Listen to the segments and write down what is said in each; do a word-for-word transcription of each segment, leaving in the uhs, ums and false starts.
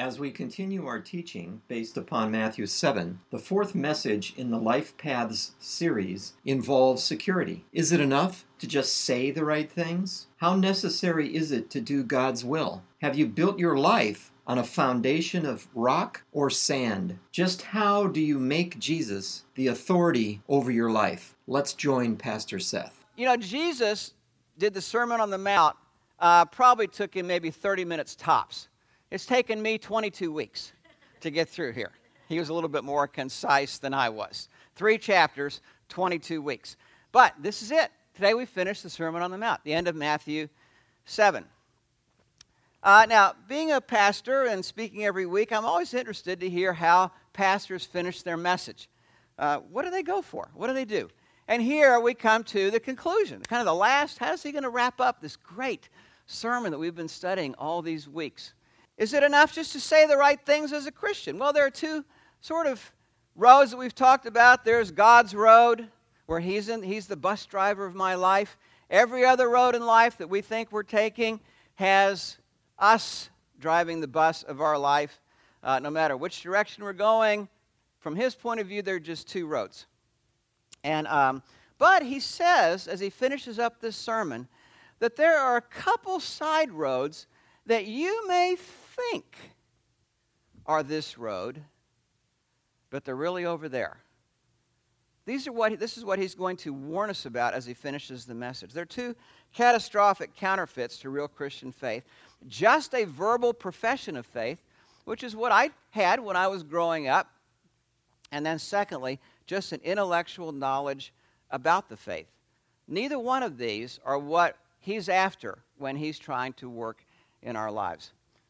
As we continue our teaching based upon Matthew seven, the fourth message in the Life Paths series involves security. Is it enough to just say the right things? How necessary is it to do God's will? Have you built your life on a foundation of rock or sand? Just how do you make Jesus the authority over your life? Let's join Pastor Seth. You know, Jesus did the Sermon on the Mount, uh, probably took him maybe thirty minutes tops. It's taken me twenty-two weeks to get through here. He was a little bit more concise than I was. Three chapters, twenty-two weeks. But this is it. Today we finish the Sermon on the Mount, the end of Matthew seven. Uh, now, being a pastor and speaking every week, I'm always interested to hear how pastors finish their message. Uh, what do they go for? What do they do? And here we come to the conclusion, kind of the last, how's he going to wrap up this great sermon that we've been studying all these weeks? Is it enough just to say the right things as a Christian? Well, there are two sort of roads that we've talked about. There's God's road, where he's, in, he's the bus driver of my life. Every other road in life that we think we're taking has us driving the bus of our life. Uh, no matter which direction we're going, from his point of view, there are just two roads. And um, but he says, as he finishes up this sermon, that there are a couple side roads that you may think are this road, but they're really over there. These are what this is what he's going to warn us about as he finishes the message. There are two catastrophic counterfeits to real Christian faith. Just a verbal profession of faith, which is what I had when I was growing up. And then secondly, just an intellectual knowledge about the faith. Neither one of these are what he's after when he's trying to work in our lives.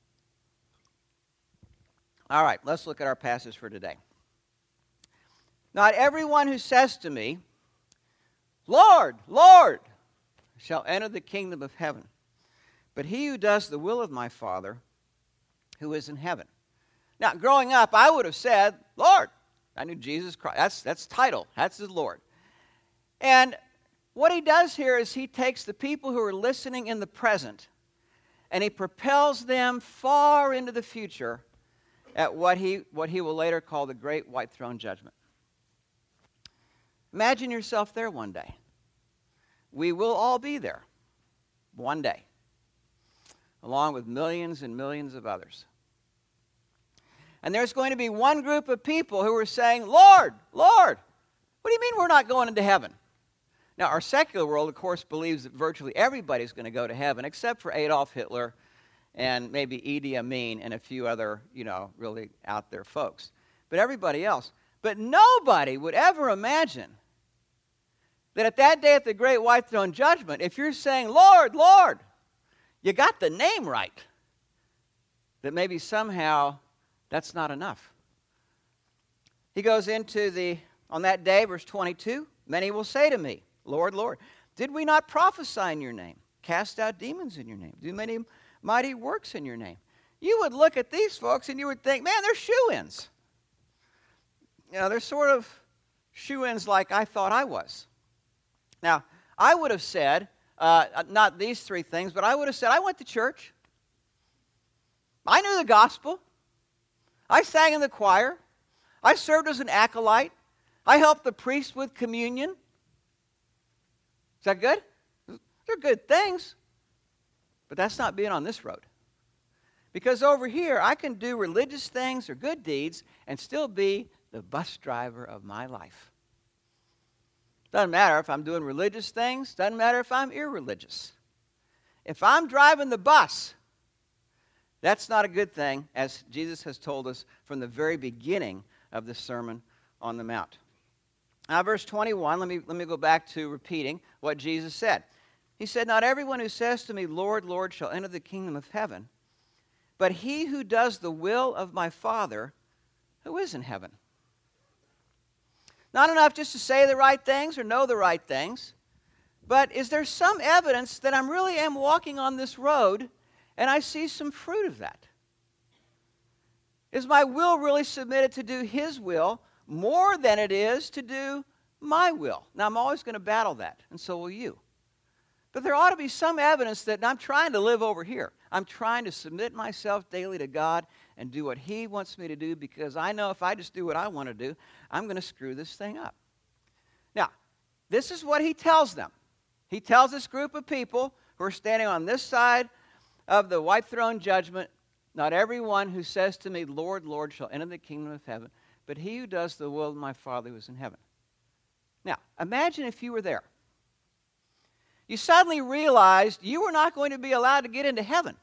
All right, let's look at our passage for today. Not everyone who says to me, Lord, Lord, shall enter the kingdom of heaven, but he who does the will of my Father who is in heaven. Now, growing up, I would have said, Lord. I knew Jesus Christ. That's, that's title. That's his Lord. And what he does here is he takes the people who are listening in the present and he propels them far into the future at what he, what he will later call the great white throne judgment. Imagine yourself there one day. We will all be there one day, along with millions and millions of others. And there's going to be one group of people who are saying, Lord, Lord, what do you mean we're not going into heaven? Now, our secular world, of course, believes that virtually everybody's going to go to heaven, except for Adolf Hitler and maybe Idi Amin and a few other, you know, really out there folks. But everybody else. But nobody would ever imagine that at that day at the great white throne judgment, if you're saying, Lord, Lord, you got the name right, that maybe somehow that's not enough. He goes into the, on that day, verse twenty-two, many will say to me, Lord, Lord, did we not prophesy in your name, cast out demons in your name, do many mighty works in your name? You would look at these folks and you would think, man, they're shoo-ins. You know, they're sort of shoo-ins like I thought I was. Now, I would have said, uh, not these three things, but I would have said, I went to church. I knew the gospel. I sang in the choir. I served as an acolyte. I helped the priest with communion. Is that good? They're good things. But that's not being on this road. Because over here, I can do religious things or good deeds and still be the bus driver of my life. Doesn't matter if I'm doing religious things. Doesn't matter if I'm irreligious. If I'm driving the bus, that's not a good thing, as Jesus has told us from the very beginning of the Sermon on the Mount. Now, verse twenty-one, let me, let me go back to repeating what Jesus said. He said, not everyone who says to me, Lord, Lord, shall enter the kingdom of heaven, but he who does the will of my Father who is in heaven. Not enough just to say the right things or know the right things, but is there some evidence that I really am walking on this road and I see some fruit of that? Is my will really submitted to do his will more than it is to do my will? Now, I'm always going to battle that, and so will you. But there ought to be some evidence that I'm trying to live over here. I'm trying to submit myself daily to God and do what He wants me to do, because I know if I just do what I want to do, I'm going to screw this thing up. Now, this is what He tells them. He tells this group of people who are standing on this side of the white throne judgment, not everyone who says to me, Lord, Lord, shall enter the kingdom of heaven, but he who does the will of my Father who is in heaven. Now, imagine if you were there. You suddenly realized you were not going to be allowed to get into heaven.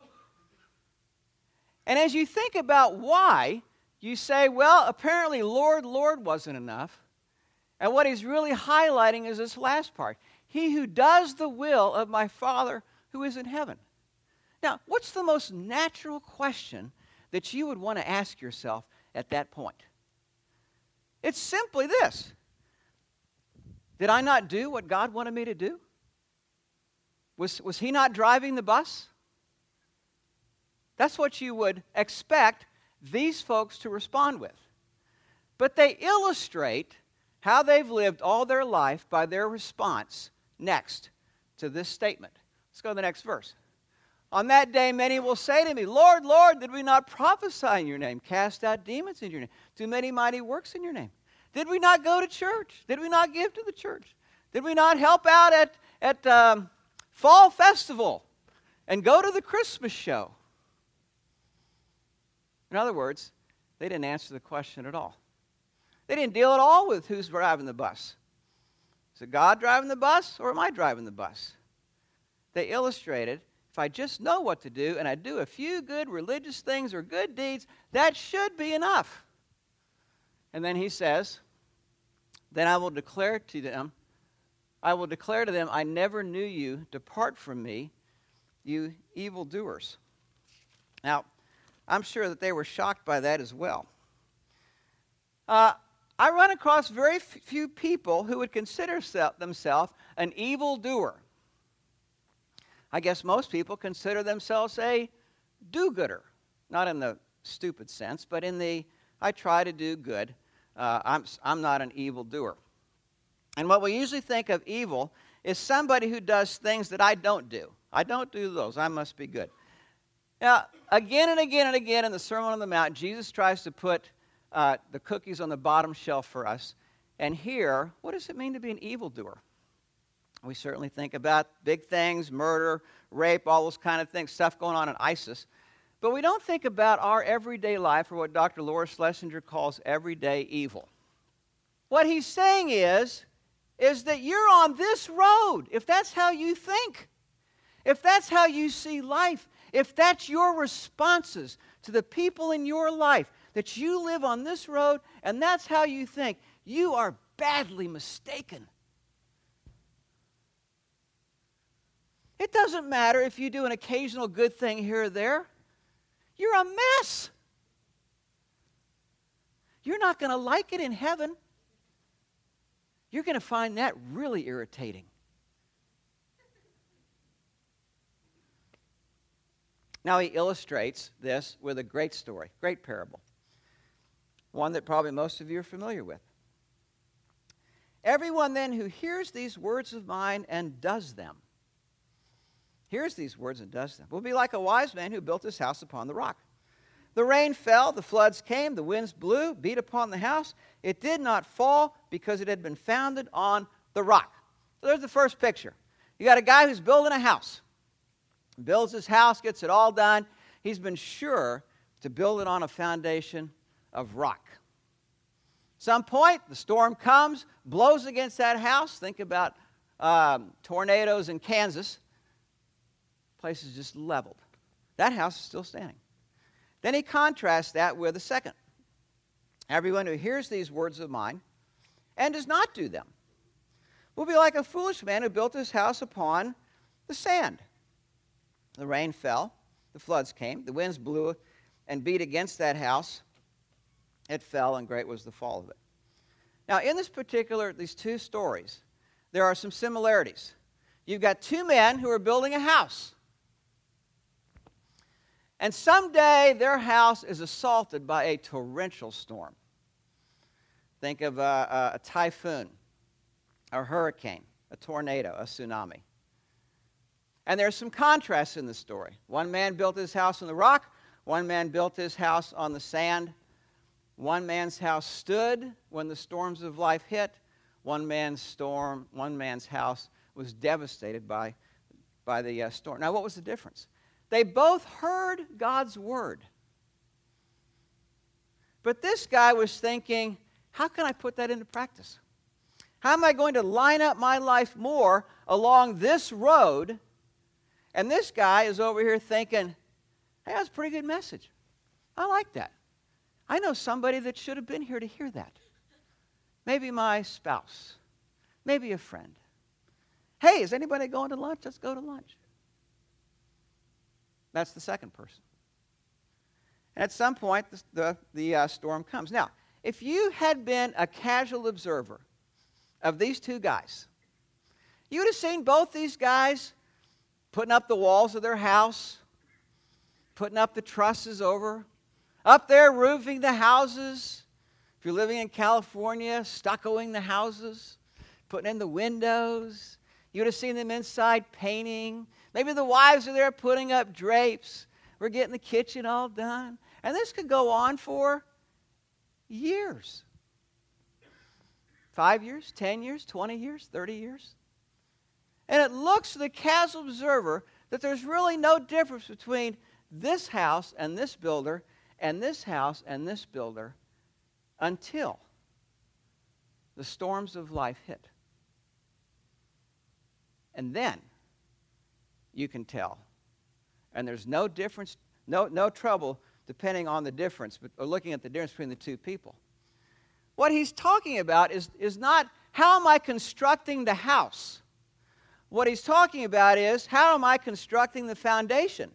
And as you think about why, you say, well, apparently Lord, Lord wasn't enough. And what he's really highlighting is this last part. He who does the will of my Father who is in heaven. Now, what's the most natural question that you would want to ask yourself at that point? It's simply this. Did I not do what God wanted me to do? Was, was He not driving the bus? That's what you would expect these folks to respond with. But they illustrate how they've lived all their life by their response next to this statement. Let's go to the next verse. On that day, many will say to me, Lord, Lord, did we not prophesy in your name, cast out demons in your name, do many mighty works in your name? Did we not go to church? Did we not give to the church? Did we not help out at, at um, Fall Festival and go to the Christmas show? In other words, they didn't answer the question at all. They didn't deal at all with who's driving the bus. Is it God driving the bus, or am I driving the bus? They illustrated, if I just know what to do and I do a few good religious things or good deeds, that should be enough. And then he says, then I will declare to them, I will declare to them, I never knew you. Depart from me, you evildoers. Now, I'm sure that they were shocked by that as well. Uh, I run across very few people who would consider themselves an evildoer. I guess most people consider themselves a do-gooder. Not in the stupid sense, but in the, I try to do good. Uh, I'm, I'm not an evildoer. And what we usually think of evil is somebody who does things that I don't do. I don't do those. I must be good. Now, again and again and again in the Sermon on the Mount, Jesus tries to put uh, the cookies on the bottom shelf for us. And here, what does it mean to be an evildoer? We certainly think about big things, murder, rape, all those kind of things, stuff going on in ISIS. But we don't think about our everyday life, or what Doctor Laura Schlesinger calls everyday evil. What he's saying is, is that you're on this road, if that's how you think, if that's how you see life, if that's your responses to the people in your life, that you live on this road and that's how you think, you are badly mistaken. It doesn't matter if you do an occasional good thing here or there. You're a mess. You're not going to like it in heaven. You're going to find that really irritating. Now he illustrates this with a great story, great parable. One that probably most of you are familiar with. Everyone then who hears these words of mine and does them, hears these words and does them, will be like a wise man who built his house upon the rock. The rain fell, the floods came, the winds blew, beat upon the house. It did not fall because it had been founded on the rock. So there's the first picture. You got a guy who's building a house. Builds his house, gets it all done. He's been sure to build it on a foundation of rock. Some point, the storm comes, blows against that house. Think about um, tornadoes in Kansas. Place is just leveled. That house is still standing. Then he contrasts that with a second. Everyone who hears these words of mine and does not do them will be like a foolish man who built his house upon the sand. The rain fell, the floods came, the winds blew and beat against that house. It fell, and great was the fall of it. Now, in this particular, these two stories, there are some similarities. You've got two men who are building a house. And someday their house is assaulted by a torrential storm. Think of a, a, a typhoon, a hurricane, a tornado, a tsunami. And there's some contrasts in the story. One man built his house on the rock. One man built his house on the sand. One man's house stood when the storms of life hit. One man's storm, one man's house was devastated by, by the uh, storm. Now, what was the difference? They both heard God's word. But this guy was thinking, how can I put that into practice? How am I going to line up my life more along this road? And this guy is over here thinking, hey, that's a pretty good message. I like that. I know somebody that should have been here to hear that. Maybe my spouse. Maybe a friend. Hey, is anybody going to lunch? Let's go to lunch. That's the second person. And at some point, the, the, the uh, storm comes. Now, if you had been a casual observer of these two guys, you would have seen both these guys putting up the walls of their house, putting up the trusses over, up there roofing the houses. If you're living in California, stuccoing the houses, putting in the windows. You would have seen them inside painting. Maybe the wives are there putting up drapes. We're getting the kitchen all done. And this could go on for years. Five years, ten years, twenty years, thirty years. And it looks to the casual observer that there's really no difference between this house and this builder and this house and this builder until the storms of life hit. And then you can tell. And there's no difference, no, no trouble depending on the difference, but, or looking at the difference between the two people. What he's talking about is, is not how am I constructing the house. What he's talking about is how am I constructing the foundation.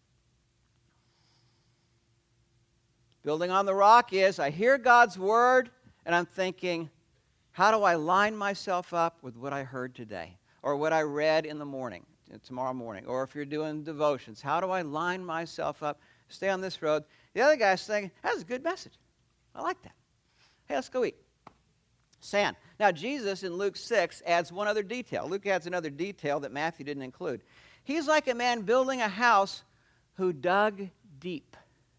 Building on the rock is I hear God's word and I'm thinking, how do I line myself up with what I heard today or what I read in the morning, tomorrow morning? Or if you're doing devotions, how do I line myself up, stay on this road? The other guy's saying, that's a good message. I like that. Hey, let's go eat. Sand. Now, Jesus in Luke six adds one other detail. Luke adds another detail that Matthew didn't include. He's like a man building a house who dug deep.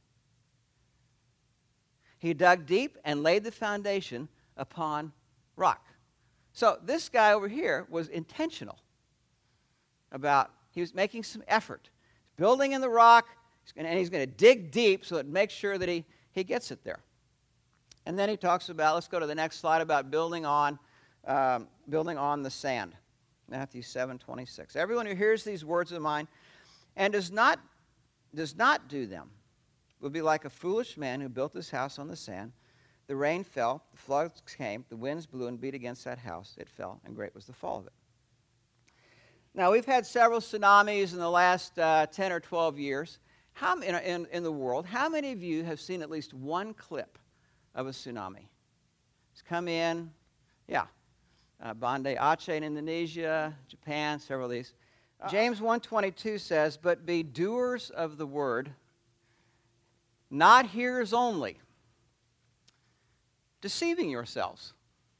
He dug deep and laid the foundation upon rock. So this guy over here was intentional about, he was making some effort. He's building in the rock, and he's going to dig deep so it makes sure that he, he gets it there. And then he talks about, let's go to the next slide, about building on, um, building on the sand. Matthew seven twenty-six. Everyone who hears these words of mine and does not, does not do them will be like a foolish man who built his house on the sand. The rain fell, the floods came, the winds blew and beat against that house. It fell, and great was the fall of it. Now, we've had several tsunamis in the last uh, ten or twelve years. How, in, in, in the world, how many of you have seen at least one clip of a tsunami? It's come in, yeah, uh, Banda Aceh in Indonesia, Japan, several of these. Uh, James one twenty-two says, but be doers of the word, not hearers only, deceiving yourselves.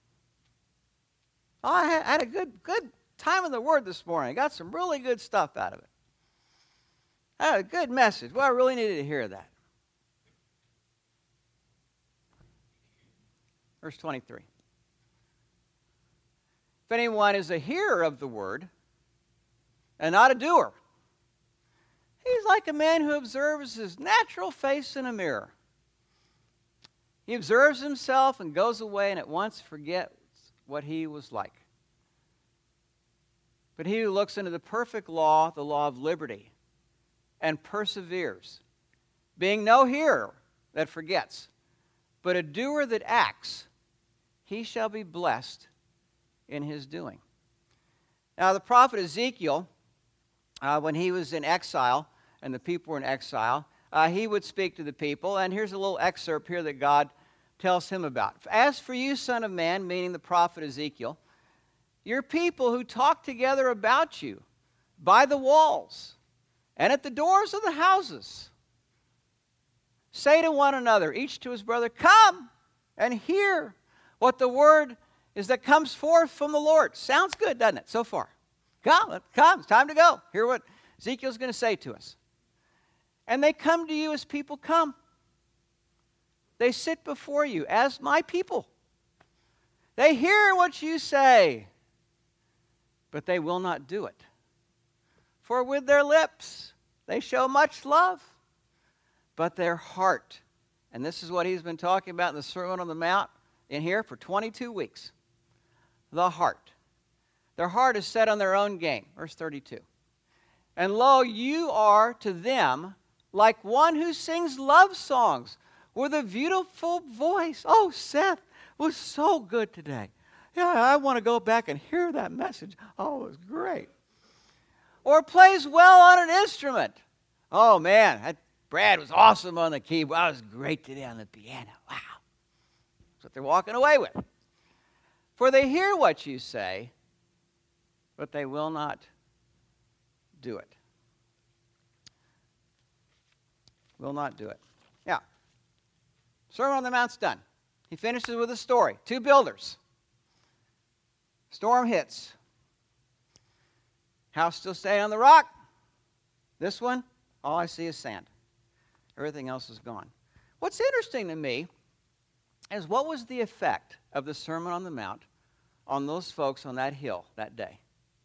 Oh, I had a good, good time in the Word this morning. I got some really good stuff out of it. I had a good message. Well, I really needed to hear that. Verse twenty-three. If anyone is a hearer of the Word and not a doer, he's like a man who observes his natural face in a mirror. He observes himself and goes away and at once forgets what he was like. But he who looks into the perfect law, the law of liberty, and perseveres, being no hearer that forgets, but a doer that acts, he shall be blessed in his doing. Now, the prophet Ezekiel, uh, when he was in exile, and the people were in exile, uh, he would speak to the people. And here's a little excerpt here that God tells him about. As for you, son of man, meaning the prophet Ezekiel, your people who talk together about you by the walls and at the doors of the houses, say to one another, each to his brother, come and hear what the word is that comes forth from the Lord. Sounds good, doesn't it, so far? Come, come, it's time to go. Hear what Ezekiel's going to say to us. And they come to you as people come. They sit before you as my people. They hear what you say, but they will not do it. For with their lips they show much love, but their heart, and this is what he's been talking about in the Sermon on the Mount in here for twenty-two weeks, the heart. Their heart is set on their own game, verse thirty-two. And lo, you are to them like one who sings love songs with a beautiful voice. Oh, Seth was so good today. Yeah, I want to go back and hear that message. Oh, it was great. Or plays well on an instrument. Oh, man, that Brad was awesome on the keyboard. I was great today on the piano. Wow. That's what they're walking away with. For they hear what you say, but they will not do it. Will not do it. Yeah. Sermon on the Mount's done. He finishes with a story. Two builders. Storm hits. House still staying on the rock. This one, all I see is sand. Everything else is gone. What's interesting to me is what was the effect of the Sermon on the Mount on those folks on that hill that day?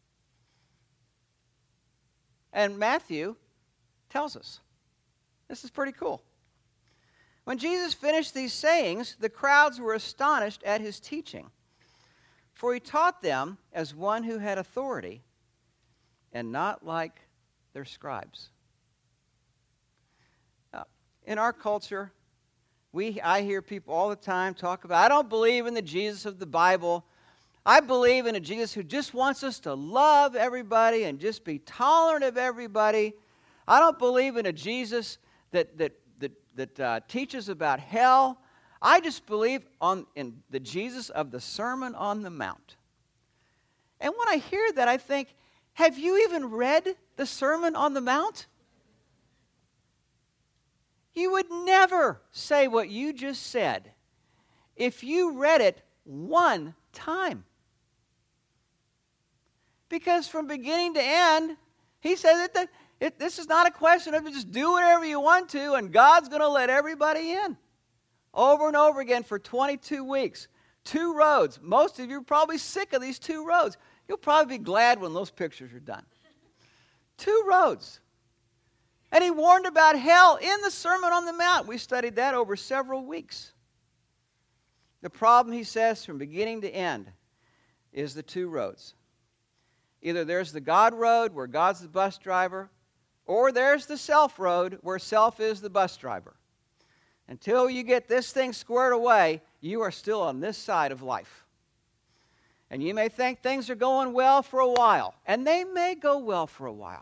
And Matthew tells us. This is pretty cool. When Jesus finished these sayings, the crowds were astonished at his teaching, for he taught them as one who had authority and not like their scribes. Now, in our culture, we I hear people all the time talk about, I don't believe in the Jesus of the Bible. I believe in a Jesus who just wants us to love everybody and just be tolerant of everybody. I don't believe in a Jesus that that that, that uh, teaches about hell. I just believe on in the Jesus of the Sermon on the Mount. And when I hear that, I think, have you even read the Sermon on the Mount? You would never say what you just said if you read it one time. Because from beginning to end, he says that the, it, this is not a question of just do whatever you want to and God's going to let everybody in. Over and over again for twenty-two weeks. Two roads. Most of you are probably sick of these two roads. You'll probably be glad when those pictures are done. Two roads. And he warned about hell in the Sermon on the Mount. We studied that over several weeks. The problem, he says, from beginning to end is the two roads. Either there's the God road where God's the bus driver, or there's the self road where self is the bus driver. Until you get this thing squared away, you are still on this side of life. And you may think things are going well for a while, and they may go well for a while.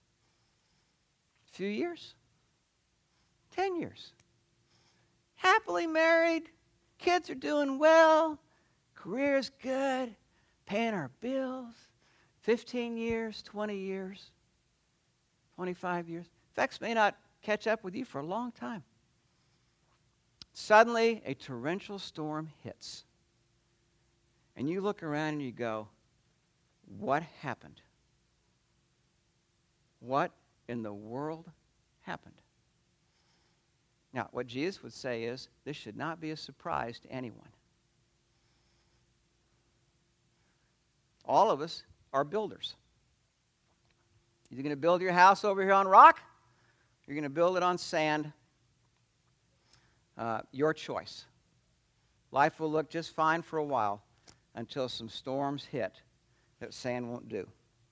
A few years, ten years. Happily married, kids are doing well, career's good, paying our bills. fifteen years, twenty years, twenty-five years. Effects may not catch up with you for a long time. Suddenly, a torrential storm hits. And you look around and you go, what happened? What in the world happened? Now, what Jesus would say is, this should not be a surprise to anyone. All of us are builders. You're going to build your house over here on rock, you're going to build it on sand. Uh, your choice. Life will look just fine for a while until some storms hit that sand won't do.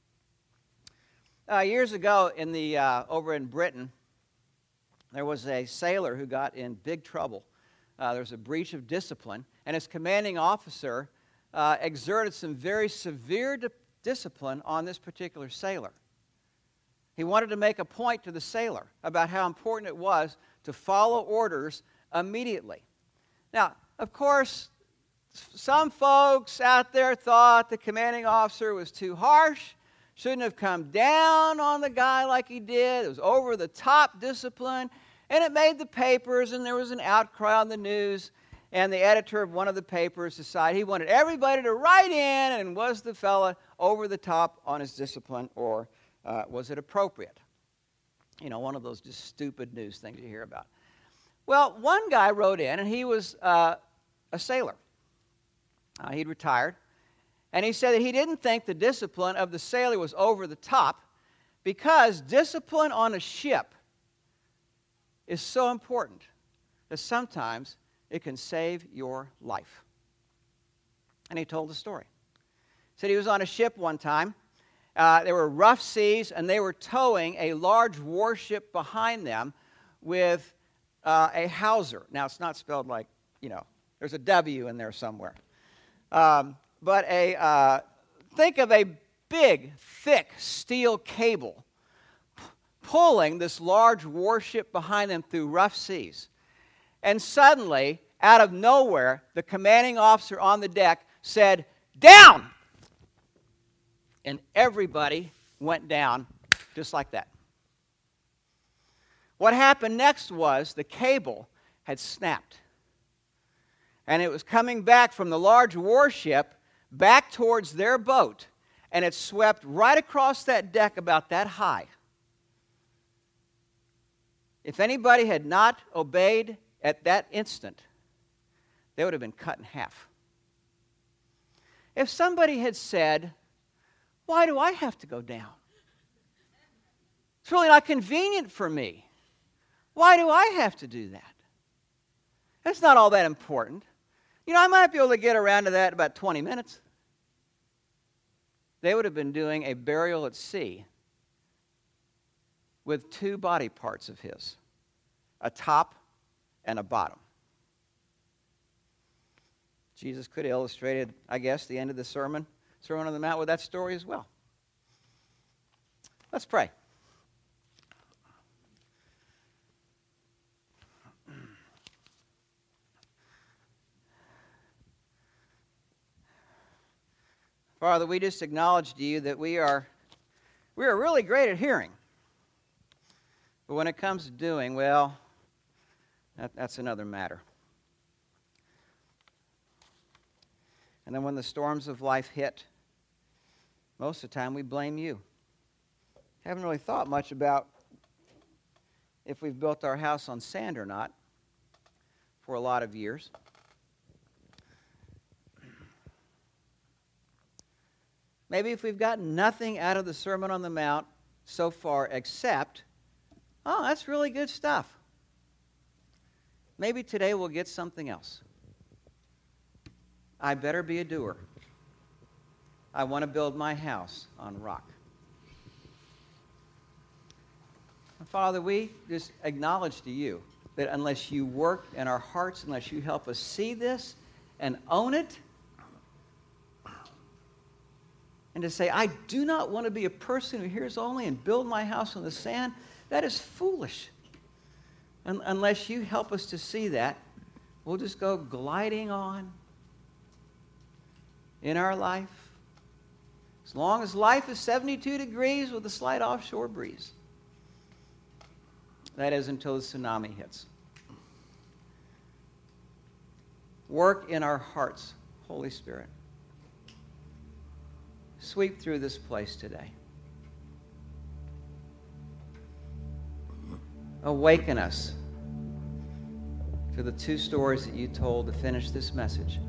Uh, years ago, in the uh, over in Britain, there was a sailor who got in big trouble. Uh, there was a breach of discipline, and his commanding officer uh, exerted some very severe di- discipline on this particular sailor. He wanted to make a point to the sailor about how important it was to follow orders immediately. Now, of course, some folks out there thought the commanding officer was too harsh, shouldn't have come down on the guy like he did. It was over-the-top discipline, and it made the papers, and there was an outcry on the news. and the editor of one of the papers decided he wanted everybody to write in, and was the fella over the top on his discipline, or uh, was it appropriate? You know, one of those just stupid news things you hear about. Well, one guy wrote in, and he was uh, a sailor. Uh, he'd retired. And he said that he didn't think the discipline of the sailor was over the top, because discipline on a ship is so important that sometimes it can save your life. And he told the story. He said he was on a ship one time. Uh, there were rough seas, and they were towing a large warship behind them with uh, a hawser. Now, it's not spelled like, you know, there's a W in there somewhere. Um, but a uh, think of a big, thick steel cable p- pulling this large warship behind them through rough seas. And suddenly, out of nowhere, the commanding officer on the deck said, "Down!" And everybody went down just like that. What happened next was the cable had snapped. And it was coming back from the large warship back towards their boat, and it swept right across that deck about that high. If anybody had not obeyed at that instant, they would have been cut in half. If somebody had said, "Why do I have to go down? It's really not convenient for me. Why do I have to do that? It's not all that important. You know, I might be able to get around to that in about twenty minutes. They would have been doing a burial at sea with two body parts of his, a top and a bottom. Jesus could have illustrated, I guess, the end of the sermon, Sermon on the Mount, with that story as well. Let's pray. Father, we just acknowledge to you that we are we are really great at hearing. But when it comes to doing, well, that, that's another matter. And then when the storms of life hit, most of the time we blame you. Haven't really thought much about if we've built our house on sand or not for a lot of years. Maybe if we've gotten nothing out of the Sermon on the Mount so far except, oh, that's really good stuff. Maybe today we'll get something else. I better be a doer. I want to build my house on rock. Father, we just acknowledge to you that unless you work in our hearts, unless you help us see this and own it, and to say, I do not want to be a person who hears only and build my house on the sand, that is foolish. Un- unless you help us to see that, we'll just go gliding on in our life. As long as life is seventy-two degrees with a slight offshore breeze. That is until the tsunami hits. Work in our hearts, Holy Spirit. Sweep through this place today. Awaken us to the two stories that you told to finish this message.